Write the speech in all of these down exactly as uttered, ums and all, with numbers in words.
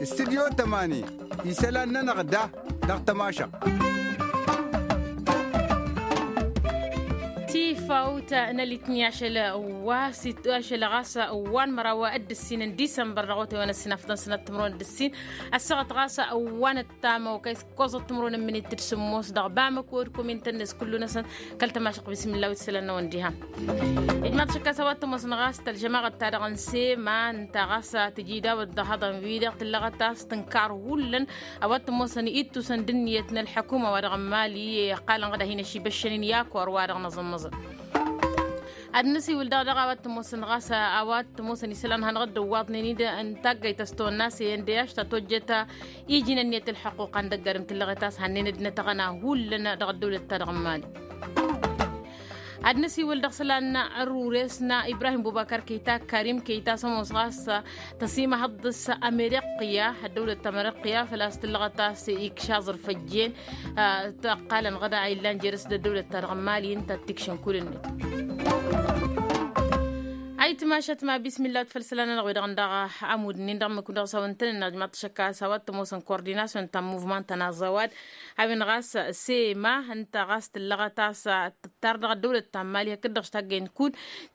استديو تماني يسألنا نغدا نغتماشا فوتا أنا اللي عشان واسيت عشان غاسة وان مرة وقد السنين ديسمبر رغوتي وانا السنة فضل سنة تمرون السين السغط غاسة وان التامة وكيس قوزة تمرون من الترسموس دغ بامك وركم من تنس كله نسن كلت ماشق بسم الله وتسلنا ونديها إجماع شكا سوات مصن غاسة الجماعة تارغنسي ما انت غاسة تجيدا والضهضا فيدا تلغتاس تنكار ولن اوات مصن إيتو سندنيتنا الحكومة ورغمالي قال غدا هنا شي بشنين ياكور وارغ نظم مصر النسي ولدا دغوات موسن غاسا اوات موسن يسلان هنغد واطني نيدا ان تاغي تستو الناس يندياش تتوجتا يجينا نيه الحقوق عند قرم تلغتاس هنين دنتغنا هولنا دغ الدوله ترغمالي النسي ولدا سلان الروريسنا ابراهيم بوبكر كيتا كريم كيتا سموس غاسا تسيما حدث امريكيا الدوله الامريكيه فلاست اللغتاس اكشازر فجين قال غدا عيلان جرس الدوله ترغمالي انت تكشن كل النت أي تماشت ما بسم الله تفلسلنا نغير عندها عمود نندم كنا سوينتنا نجمع تشكا سوات موسن كورديناسيون تام موفمنت تنازوات هاي غاس سي ما أنت غاس اللغة تاس تردغ الدولة التامالية كدرش تاجين كون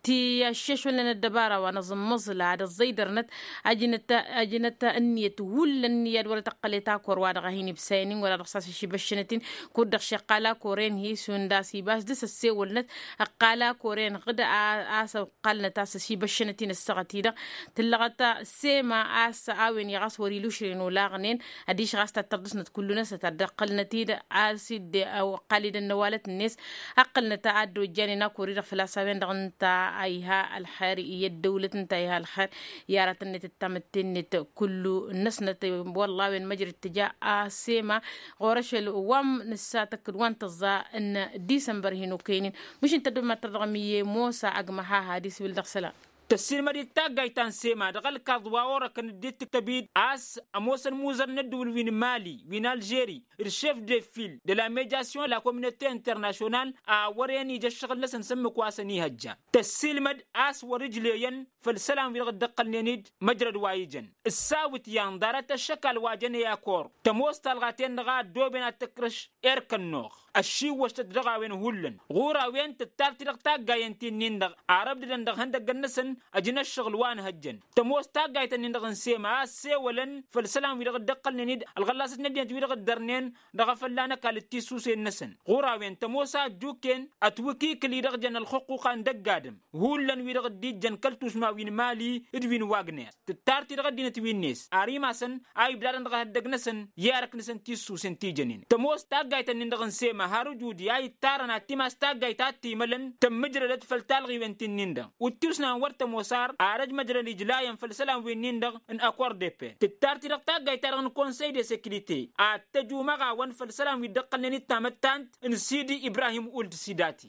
تي شش ولا الدبارة ونظم مزل هذا الزيدرنت أجنت أجنت النية ولا النية ولا تقليتا كور وادغ هيني بسينين ولا رصاص شي بشنتين كدرش شقالا كورين هي سونداسي باس دس السي ولنت قالا كورين غدا آس قالنا تاس شي بشنتين السغتيدا تلغتا سيما آس آوين يغاس وريلوشرين ولاغنين أديش غاس تتردسنا كلنا ستدقل نتيدا آسيد أو قاليدا نوالة الناس أقلنا تعدو جانينا كوريدا فلاسابين دغنتا أيها الحارئية الدولة انتا أيها الحار يارتنة التامتين كل الناس والله وين مجرى اتجاه آسيما غورش الوام نساتك الوان تظا ان ديسمبر هنو كينين مش انت دوما ترغمية موسى أقمها هاديس بالدغسلا تسير مري تاغاي تان سيما دغال كادوا اورا كان ديت تبيد اس اموسن موزر ندول وين مالي وين الجيري الشيف دي فيل دي لا ميدياسيون لا كوميونيتي انترناسيونال ا وريني جا شغل لسن سم كواسني هجا تسيل مد اس ورجليين فالسلام في دقل نيد مجرد وايجن الساوت يان دارت الشكل واجن يا كور تموست الغاتين دغا دوبنا تكرش اركنوخ الشي وش تدغا وين هولن غورا وين تتارتي دغ تاغاين تنين دغ عرب دغ هندق النسن أجن الشغل وان هجن تموس تاجي تنين سيما سيولن فالسلام ويرغ دقل نيد الغلاس نديت ويرغ درنين دغ فلانا كالتي سوسي النسن غورا وين تموسا جوكين اتوكي كلي رغجن الحقوق عند قادم هولن ويرغ دي جن كلتوس ما وين مالي ادوين واغنير تتارتي رغ دينت وين نيس اريماسن اي بلادن دغ هدق نسن يارك نسن تي سوسن تي جنين تموس تاجي تنين دغ سيما هارو جودي اي تارنا تيماس تاجي تاتي ملن تمجرد فلتالغي وين تنين دغ وتوسنا ورت موسار عرج مجرى الإجلاء فالسلام وينيندغ ان اكوار دي بي تتارتي رقتا غايتارن كونساي دي سيكوريتي اتجو مغا وان فالسلام ويدقل ني تامتانت ان سيدي ابراهيم اولد سيداتي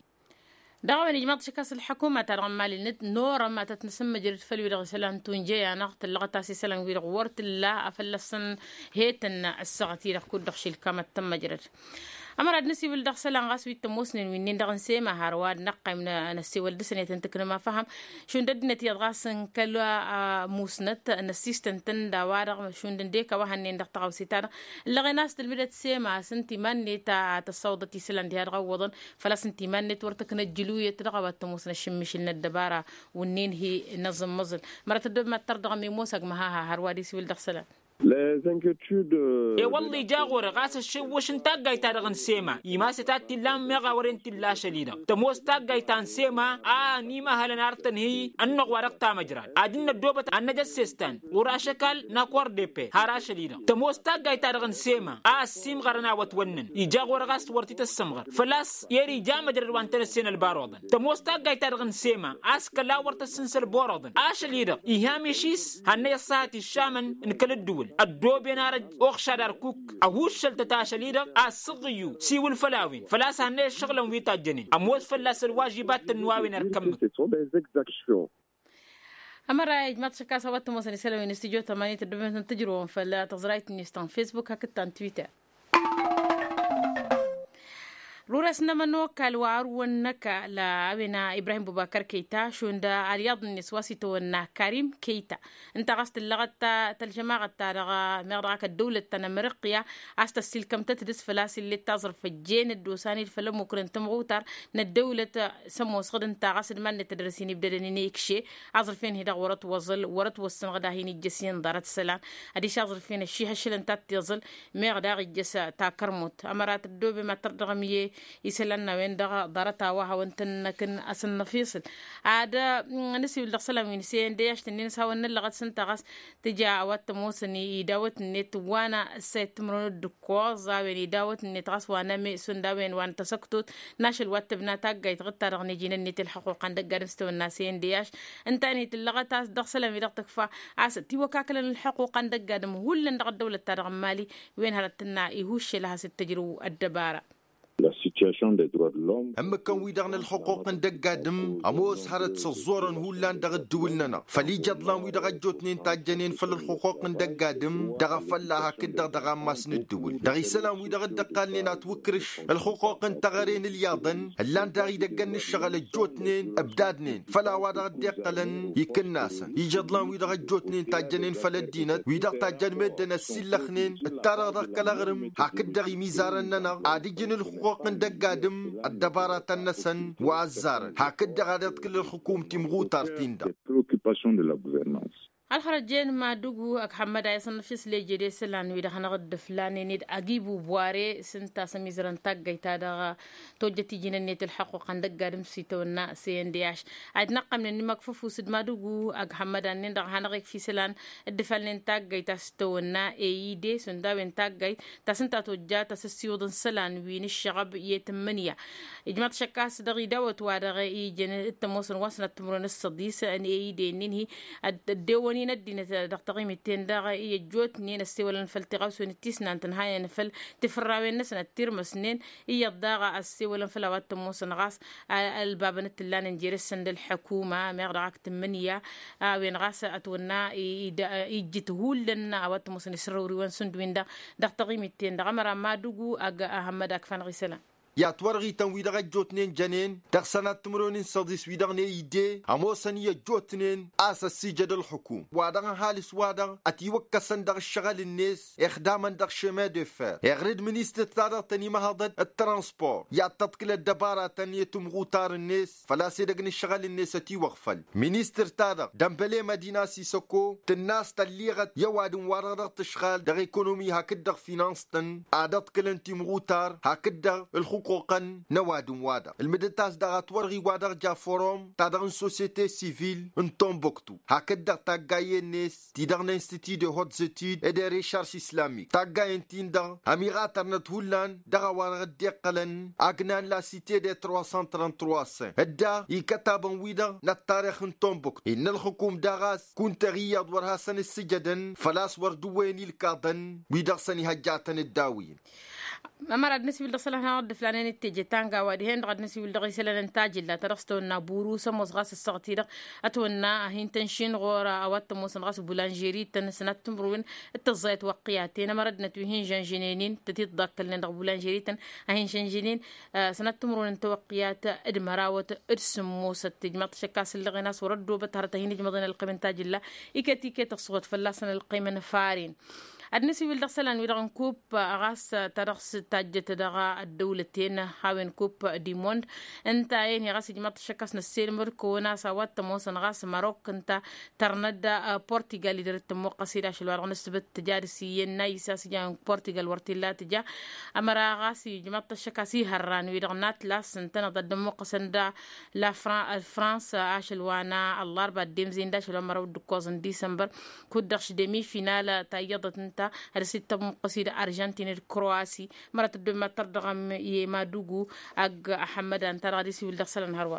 دعوة نجمع شكاس الحكومة ترغمالي النت نورا ما تتنسم مجرد فلوي لغسلان تونجي نغط اللغة تاسي سلام ويرغورت الله أفلسن هيتن السغتي لغ كل دخشي الكامة تم مجرد أمر أدنسي بالدغ سلام غاس ويتموسن وينين دغن سيما هارواد نقا من نسي والدسنة تنتكنا ما فهم شون ددنتي يدغاسن كلوا موسنت نسيستن تن دوارغ شون دنديكا وهنين دغ تغاو سيتانا اللغي ناس تلميدت سيما سنتي ماني تا تصوضتي سلان دي هادغا وضن فلا سنتي ماني تورتك نجلوية تدغا واتموسن الشمشل ندبارا ونين هي نظم مزل مرات الدب ما تردغ ميموسك مهاها هاروادي سي بالدغ سلام Les inquiétudes. إيه والله جاغور غاس الشيء وش نتاجي تارغن سيما يما ستات لام مغا ورنت لا شديدا تموس تاجي تان سيما آه نيما هل نارتن هي أنق ورق تامجران أدين الدوبة أن جسستان وراشكال ناكور ديبي هارا شديدا تموس تاجي تارغن سيما آه سيم غرنا وتونن يجاغور غاس ورتي السمغر فلاس يري جامجر وانتن السين البارودن تموس تاجي تارغن سيما أسكلا ورت السنسل بورودن آه شديدا إيهاميشيس هني الساعة الشامن نكل الدول الدوبين هارج أخشار كوك أهوش شلتتاش ليدا أصغيو سيو الفلاوين فلاس هني الشغل ويتا جنين أموز فلاس الواجبات النواوين الكم أمر جماعة شكا سوات موسى نسلوين استجوة ثمانية تدبين تجرون فلا تزرايت نيستان فيسبوك هكتان تويتر رورسنا منوك الوار ونكا لابنا إبراهيم بوبكر كيتا شوندا الياض النسواسي تونا كريم كيتا انت غست اللغة تالجماعة تارغا مغرقة الدولة تنمرقيا عست السلكم تتدس فلاسي اللي تازر في الجين الدوساني الفلم مكرن تمغوتر ندولة سمو صغد انت غست من تدرسيني بدلني نيكشي عزر فين هدا ورط وظل ورط وصن غدا هيني الجسين دارت السلام ادي شازر فين الشي هشل انت تيظل مغدا الجسا تاكرموت امرات الدوبي ما تردغميه يسلنا وين دغ ضرتا وها وانتن كن أسن فيصل عادة نسي الدخسلة من سين ديش تنين سوا نلغة سنتغس تجا وات موسني يداوت نت وانا سيت مرون الدكواز وين يداوت نت غس وانا مي سندا وين وان تسكتوت ناشل وات بناتك جاي تغطى رغني جين النت الحقوق عندك جرستو الناسين ديش انت نت اللغة تاس دخسلة من دغتك فا عس تيو كاكل الحقوق عندك جادم هو اللي ندغ الدولة ترغ مالي وين هرتنا يهوش لها ستجرو الدبارة. أما كان ويدغنا الحقوق ندقادم أموس حرت سزورن هولان دغ الدولنا فلي جدلان ويدغ جوتنين تاجنين فل الحقوق ندقادم دغ فلاها كدغ دغ ماسن الدول دغي سلام ويدغ الدقالين توكرش الحقوق انتغرين الياضن اللان دغي دقن الشغل الجوتنين أبدادنين فلا وادغ دقلن يكن ناسا يجدلان ويدغ جوتنين تاجنين فل الدينت ويدغ تاجن مدنا السلخنين التارغ دغ كالغرم هكدغي ميزارننا عادي جن الحقوق ندقادم الدبارة النسن وعزار هكذا غادت كل الحكومة مغوطار تيندا الخرجين ما دوغو اك حمد ايسن فيس لي جدي سلان ويدا خنغد فلاني نيد اجيبو بواري سنتا سميزران تاغيتا دا توجتي جننيت الحقوق عندك قادم سيتونا سي ان دي اش ادنقم من مكففو سد ما دوغو اك حمد ان دا خنغيك في سلان الدفلن تاغيتا ستونا اي دي سندا وين تاغي تسنتا توجا تسسيودن سلان وين الشغب يتمنيا اجماع شكاس دغي دوت وادغي جن التموسن وسنه تمرن الصديس ان اي دي ننهي الدوني ندينا دقتقيم التنداغ يجوت نين السوالن فلتغاوس ونتيسنا تنهاية نفل تفراوين نسنا الترمسنين يضاغ السوالن فلوات تموسن غاس الباب نتلان نجيرسن للحكومة مغرعك تمنية وين غاس أتونا يجتهول لنا أوات تموسن يسروري وانسندوين دا دقتقيم التنداغ مرا ما دوغو أغا أحمدك فان غسلا يا تورغي تنويدغ جوتنين جنين دخسنات تمرونين صديس ويدغني يدي اموسنية جوتنين اساس سجد الحكوم وادغ حالس وادغ اتيوكا صندغ الشغل الناس اخداما دغ شما دو فير يغرد منيستر تادغ تاني مهضد الترانسبور يا تطكل الدبارة تانية تمغوطار الناس فلا سيدغني الشغل الناس تي وغفل منيستر تادغ دمبلي مدينة سيسوكو تناس تليغت يواد وارغ تشغال دغ ايكونومي هكدغ فينانس تن عادت كلن تمغوطار هكدغ الحكوم حقوقا نوادم وادا المدتاز دغات ورغي وادا جا فوروم تادغن سوسيتي سيفيل انتومبوكتو هكذا تاقاي الناس تيدغن انستيتي دو هوت زيتيد ادي ريشارش اسلاميك تاقاي انتيندغ اميغات ارنت هولان دغا وارغ ديقلن اغنان لا سيتي دي ثلاثمية وثلاثة وثلاثين هدا يكتابن ويدا نتاريخ انتومبوكتو ان الحكوم دغاس كنت غياد ورها سن السجدن فلاس وردويني الكادن ويدا سني هجاتن الداوين أمر النسبة للصلاة هاد فلانين التجتانغا وادهن غد نسبة للغسالة نتاج لا ترستونا بوروسا مصغاس الصغتيرة أتونا هين تنشين غورا أوات موسن بولانجيري تنسنات تمرون التزايت وقياتين مردنا توهين جانجينين تتضاك لنا بولانجيري تن هين شنجينين سنات تمرون توقيات ادمراوة ارسم موسى تجمع شكاس اللي غناس وردوا بتهرتهين جمضين القيمة تاج الله إكتي كي تصوت فلاسن القيمة نفارين النسي بالدخسلان ويدغن كوب غاس ترخص تاجت دغا الدولتين هاوين كوب ديموند انت اين غاس جماعة شكاس نسيلمر كونا سوات موسن غاس ماروك انت ترند بورتغال درت موقسيدا شلوار نسبت تجارسيين نايسا سجان بورتغال ورتيلا تجا امرا غاس جماعة الشكاسي هران ويدغنات لاس انتنا ضد موقسن دا لا فرانس اشلوانا الاربع ديمزين دا شلو مرو دكوزن ديسمبر كودخش ديمي فينال تايضت انت هذا ستة قصيدة أرجنتين الكرواسي مرة تبدو ما تردغم يما دوغو أج أحمد أن ترى دي سيول دخسل هروا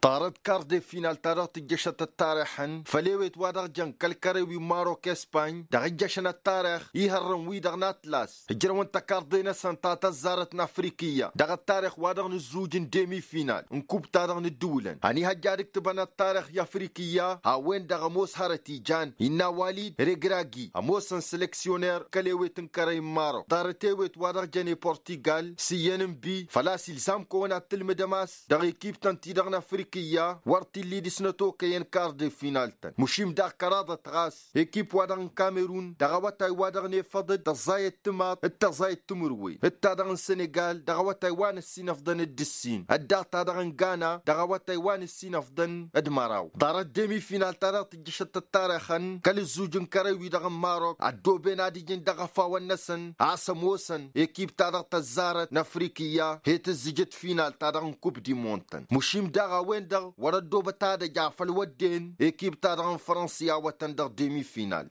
طارت كاردي فينال تارت الجشة التاريخن فليويت وادر جن كالكاريوي ماروك اسبان دغ الجشن التاريخ يهرم ويدغ ناتلاس هجرون تكاردي نسان تاتا زارتنا افريقيا دغ التاريخ وادر نزوجن ديمي فينال انكوب تارغ ندولن هني هجارك تبنى التاريخ يا افريقيا هاوين دغ موس هارتي جان إنا واليد ريغراغي اموسن سلكسيونير كاليويت انكاري مارو تارتيويت وادر جاني بورتيغال سيين بي فلاسي لسام كونا تلمدماس دغ كيب تنتي دغ افريقيا ورتي اللي ديسنتو كين كاردي فينالتن مشيم دا كرادة غاس اكيب وادن كاميرون دغواتاي وادن يفضل دزاي التماط التزاي التمروي التادن السنغال دغواتاي وان السينفضن الدسين الدا تادن غانا دغواتاي وان السينفضن ادماراو دار الديمي فينال تارات الجشة التاريخن كال الزوجن كاريوي دغ ماروك عدو بينادي جن دغفا والنسن عاصم وسن اكيب تادن تزارت نافريقيا هيت الزجت فينال تادن كوب دي مونتن مشيم دغا وين دغ وردو بتادا جعفل ودين اكيب تادن فرنسيا وتندر ديمي فينال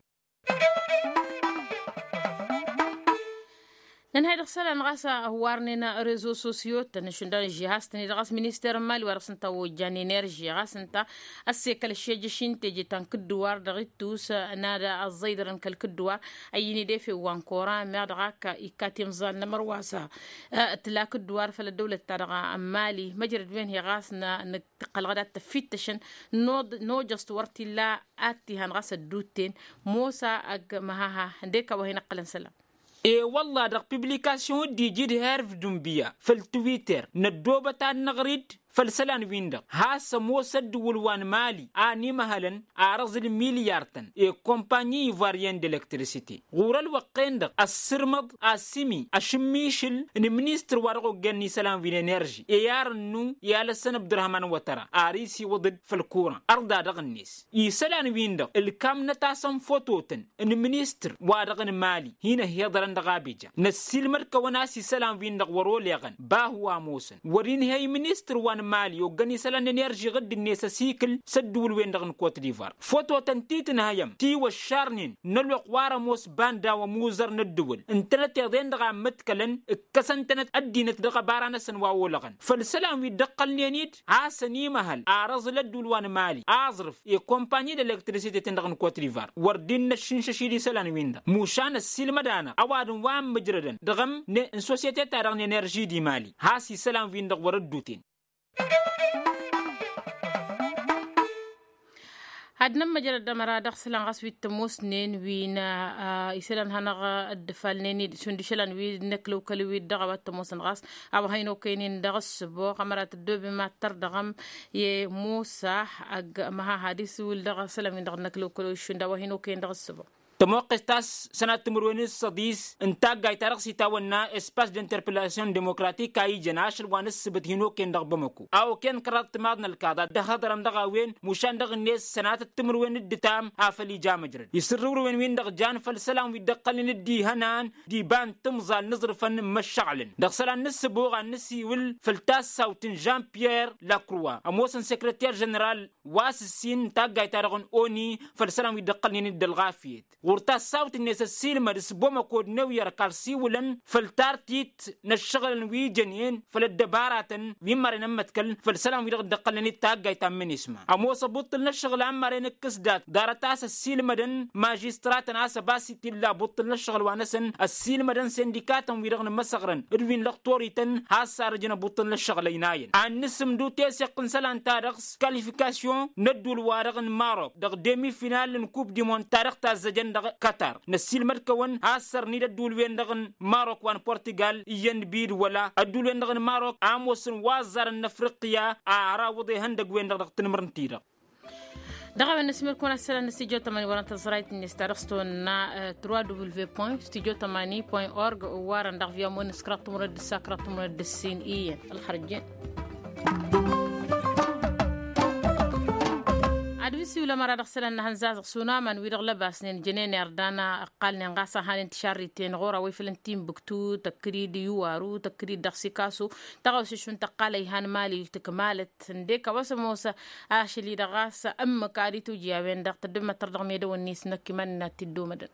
لأن هذا السنة نغاسا هوارنينا ريزو سوسيو تنشندان جهاز تاني دغاس مينيستير مال ورسنتا وجاني انرجي غاسنتا السيكل الشيجشين تيجي تنكدوار دغيتوس نادا الزيدرن كالكدوار ايني دي في وانكورا مادغاكا ايكاتيم زال نمرواسا تلاك الدوار فالدولة تارغا مالي مجرد وين هي غاسنا نتقل غدا تفتشن نود نو جست ورتي لا اتي هنغاسا دوتين موسى اج مهاها ديكا وهي نقلن سلام اي والله دغ بيبليكاسيون دي جيد هيرف دومبيا في التويتر ندوبة تاع نغريد فالسلان ويندا هاسا موسد والوان مالي اني مهلا ارز المليارتن اي كومباني فاريان ديلكتريسيتي غورا الوقين السرمض اسمي اشميشل ان منيستر ورغو غني سلام وين انرجي يارنو يا لسن عبد الرحمن وترى اريسي وضد في الكوره اردا دغنيس اي سلان ويندا الكام نتاسم فوتوتن ان منيستر وارغن مالي هنا هيضرن دغابيجا نسيل مركه وناسي سلام ويندا ورول يغن با هو موسن ورين هي منيستر وان مالي وغني سلان انرجي غد الناس سيكل سدول وين دغن كوت ديفار فوتو تنتيتن هيم تي والشارنين نلوق وارا موس باندا وموزر ندول انتلت يضين دغا متكلن كسنتنت ادينت دغا بارانا سن واولغن فالسلام يدقل نينيت عاسني مهل ارز لدول وان مالي اعرف اي كومباني دالكتريسيتي تندغن كوت ديفار وردين الشنششي دي سلان ويندا موشان السيل مدانا اوادن وام مجردن دغم ان سوسيتي تارغن انرجي دي مالي هاسي سلام ويندا وردوتين هادنا مجرد دمرا دخسلان غاس ويت موسنين وينا يسلان هنغا الدفالنيني سندشلان وي نكلو كلوي دغوات موسن غاس او هينو كاينين دغس بو قمرات الدوب ما تردغم ي موسى اج ما حديث ول دغسلان من دغ نكلو كلوي شندا وهينو كاين دغس بو تموقستاس سنة تمرونيس صديس انتاق جاي تارق سيتاونا اسباس دانتربلاسيون ديموكراتيك كاي جناشر وانس سبتهينو كين دغ بمكو او كين كرات مادنا الكادا دهدرم دغا وين مشان دغ الناس سنة التمرون الدتام افلي جامجرد يسرور وين وين دغ جان فالسلام ويدقل ندي هنان دي بان تمزال نظر فن مشعلن دغ سلام نسبوغ النسي ول فلتاس ساوتن جان بيير لاكروا اموسن سكرتير جنرال واسسين تاق جاي تارغن اوني فالسلام ويدقل ند الغافيت ورتا صوت الناس السيلما دسبوما كود نوير كارسي ولن فلتارتيت نشغل وي جنين فلدبارات ويمر نمتكل فالسلام ويدغ دقلني تاغاي تامن اسمع امو صبط نشغل عمر نكسدات دارتاس السيلما دن ماجسترات ناس باسيتي لا بط نشغل وانسن السيلما دن سنديكات ويدغ مسغرن ادوين لقطوريتن حاسار جنا بط نشغل يناين ان نسم دو تيسق سلان تارخ كاليفيكاسيون ندول وارغن ماروك دغ ديمي فينال نكوب دي مون تاريخ تازجن قطر نسيل مركون عصر نيدا دول وين دغن ماروك وان بورتغال ين بيد ولا ادول وين دغن ماروك اموسن وازر النفرقيا ارا وضي هندق وين دغ تنمرنتيدا دغه نسمر كون سلا استوديو ثمانية ورا تزرايت نسترستونا دبليو دبليو دبليو دوت استوديو ثمانية دوت اورج وارن دغ فيا مون سكراتوم رد ساكراتوم رد السين اي الخرجين أدوسي ولا مرة دخسل أن هنزاز سونا من ويرغ لباسنين جنين أردانا قالنا نغاسا هان انتشاريتين غورا ويفلنتين بكتو تكريد يوارو تكريد دخسي كاسو تغوسي شون تقالي هان مالي تكمالت نديكا وسموسا آشلي دغاسا أم كاريتو جياوين دغ تدوما تردغ ميدو والنيس نكي من تدو مدن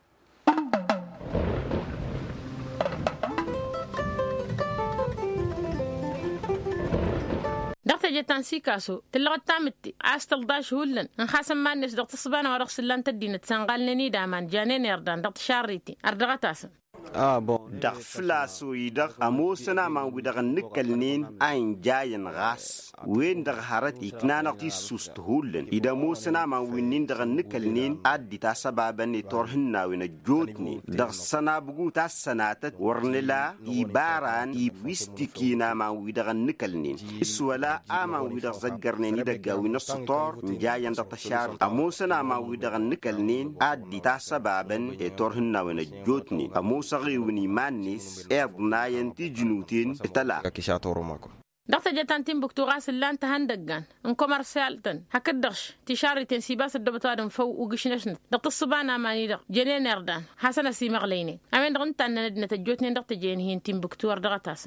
دقت جتانسي كاسو تلغت تامتي عاستل داش هولن نخاسم ما الناس دقت الصبانة ورقص اللان تدين تسنغال دامان جانين يردان دقت شاريتي أردغتاسن ah bon dag flaso yidag amosana man widag nikalnin ein jayen gas wen dag harat iknana ti sust hullen ida mosana man winin dag nikalnin addi ta sababan ni torhinna wina jotni dag sana bugu ta sanata warnila ibaran ibwistikina man widag nikalnin iswala aman widag zaggarnin daga wina sutor jayen dag tashar amosana man widag nikalnin addi ta sababan e torhinna wina jotni amos صغيوني مانيس إرنا ينتي جنوتين تلا كيشاتورو ماكو دقت جتانتين بكتوغاس اللان تهندقان ان كومرسيالتن هكدغش تشاري تنسيباس الدبطادن فو وقشنشن دقت الصبانا ماني دق جنين اردان حسنا سي مغليني امين دغنت ان ندنا تجوتني دقت جينهين تيم بكتور دغتاس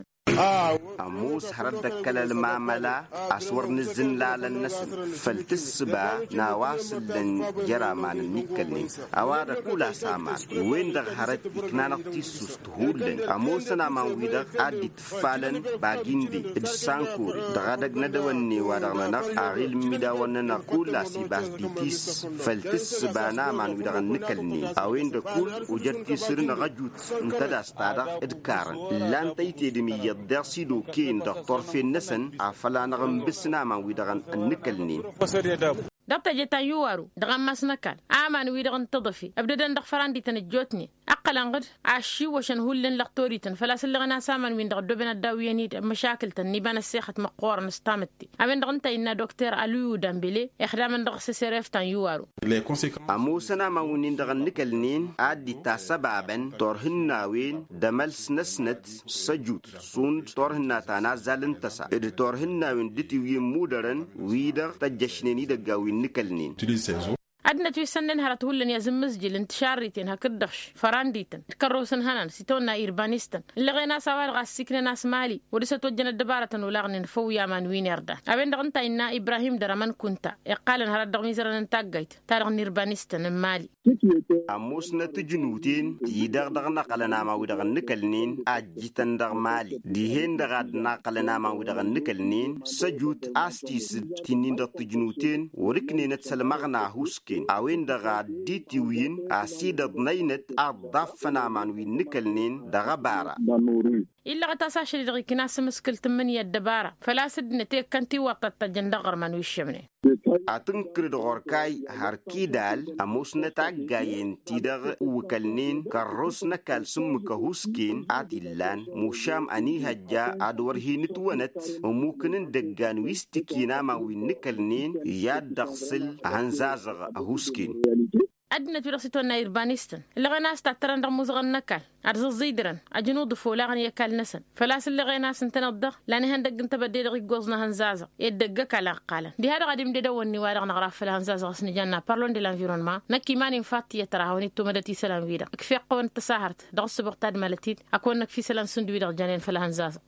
أموس هردك كلا المعاملة أسور نزن لا للنسل فلتسبا نواصل لن جرى مان النكلين أوارا كولا سامان وين دغ هرد إكنانا تيسوس تهولن أموسنا ما ويدغ أدي تفالن باقيندي إدسانكوري دغادق ندواني ودغنا نغ أغيل ميداوانا كولا سيباس دي تيس فلتسبا نامان ويدغ النكلين أوين دكول وجرتي سرن غجوت انتداس تادغ إدكارن لان تيتي دمي درسيدو كين دكتور في النسن عفلا نغم بسنا ما ويدغن النكلنين دقت جتان يوارو دغم مسنكال آمان ويدغن تضفي أبدا دغ فراندي تنجوتني أقلا غد عشي وشن هولن لغتوريتن فلا سلغنا سامان وين دغ دوبنا الداويانيت مشاكل تنبان السيخة مقور نستامتي أمين دغن تاينا دكتور أليو دامبيلي إخدام دغ سيسيريف تان يوارو أموسنا ما ونين دغن نكلنين عدي تاسبابن تورهن وين دمال سنسنت سجوت سوند تورهن تانا زالن تسا إد تورهن وين دتي وين مودرن ويدغ تجشنيني دغاوين نكلنين أدنى تيسنن هرت هولن يزم مسجل انتشاريتين هكدخش فرانديتن تكروسن هنان سيتونا إيربانيستن اللي غينا سوال غاس سكن ناس مالي ودسة توجنا الدبارة ولاغن فو يامان وين يردا أبين دغنتا إنا إبراهيم درمان كنتا يقالن هرت دغميزرن انتاقايت تارغن إيربانيستن مالي أموسنا تجنوتين يدغ دغ نقلنا ما ودغن نكلنين أجيتن دغ مالي ديهن دغاد نقلنا ما ودغن نكلنين سجوت أستيس تنين دغ تجنوتين وركنين تسلمغنا هوسكين أوين دغا ديتي وين أسيدة نينت أضافنا من وين نكلنين دغا بارا إلا غتاسا شري دغي كناس مسكل تمنية الدبارة فلا سد نتيك كنتي وقت تجندغر من ويشمني أتنكر دغوركاي هاركي دال أموسنا تاقاين تيدغ وكالنين كالروسنا كالسم كهوسكين أتلان موشام أني هجا أدوره نتوانت وموكنن دقان ويستكينا ما وين نكلنين ياد دغسل هنزازغ هوسكين أدنى ترسيتونا إيربانيستن اللي غناس تعترن رموز غنكال أرز الزيدرن أجنود فولا غني يكال نسن فلاس اللي غناس انتنضغ لاني هندق انت بدي دغي جوزنا هنزازة يدقك على قالا دي هذا قديم دي دواني وارغ نغراف في الهنزازة غسن جانا بارلون دي لانفيرونما نكي ماني فاتي يتراهوني تومدتي سلام ويدا كفي قوان تساهرت دغس بغتاد مالتيد أكون نك في سلام سندوي دغ جانين في الهنزازة